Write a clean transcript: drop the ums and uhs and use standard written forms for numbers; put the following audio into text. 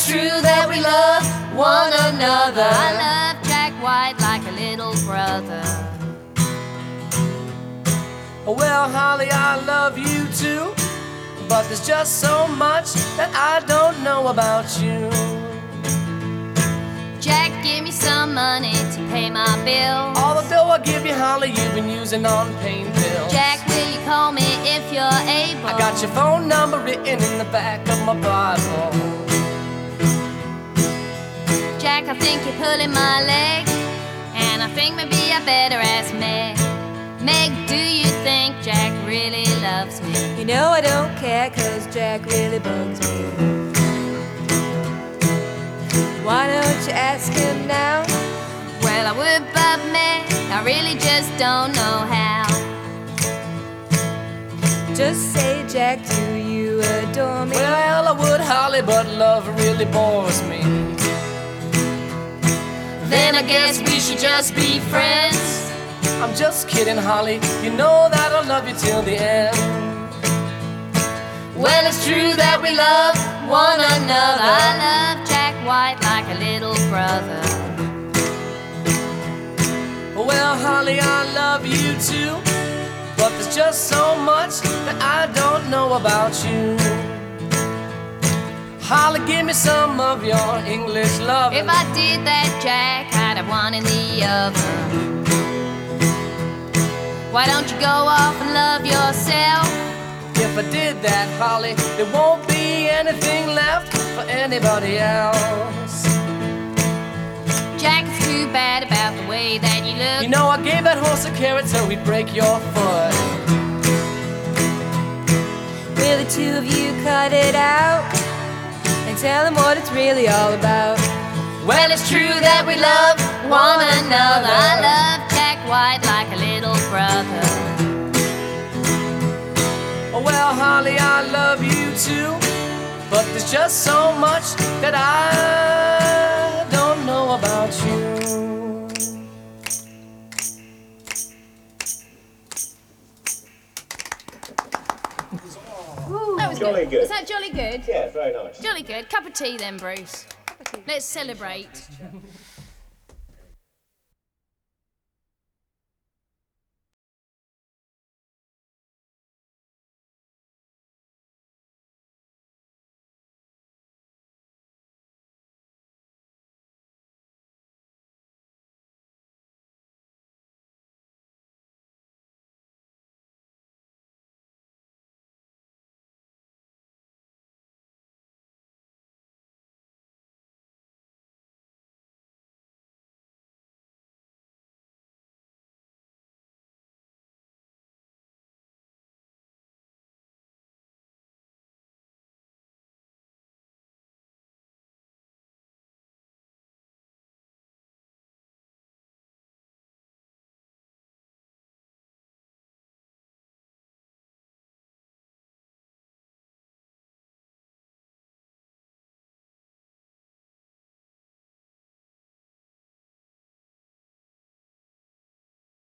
it's true that we love one another. I love Jack White like a little brother. Well, Holly, I love you too, but there's just so much that I don't know about you. Jack, give me some money to pay my bills. All the dough I give you, Holly, you've been using on pain pills. Jack, will you call me if you're able? I got your phone number written in the back of my Bible. Jack, I think you're pulling my leg, and I think maybe I better ask Meg. Meg, do you think Jack really loves me? You know I don't care, 'cause Jack really bugs me. Why don't you ask him now? Well, I would, but Meg, I really just don't know how. Just say, Jack, do you adore me? Well, I would, Holly, but love really bores me. Then I guess we should just be friends. I'm just kidding, Holly, you know that I'll love you till the end. Well, it's true that we love one another. I love Jack White like a little brother. Well, Holly, I love you too, but there's just so much that I don't know about you. Holly, give me some of your English love. If I did that, Jack, I'd have one in the oven. Why don't you go off and love yourself? If I did that, Holly, there won't be anything left for anybody else. Jack, it's too bad about the way that you look. You know I gave that horse a carrot so he'd break your foot. Will the two of you cut it out and tell him what it's really all about? Well, it's true that we love one another. I love Jack White like a little brother. Oh, well, Holly, I love you too, but there's just so much that I don't know about you. That was Jolly good. Was that jolly good? Yeah, very nice. Jolly good. Cup of tea then, Bruce. Let's celebrate.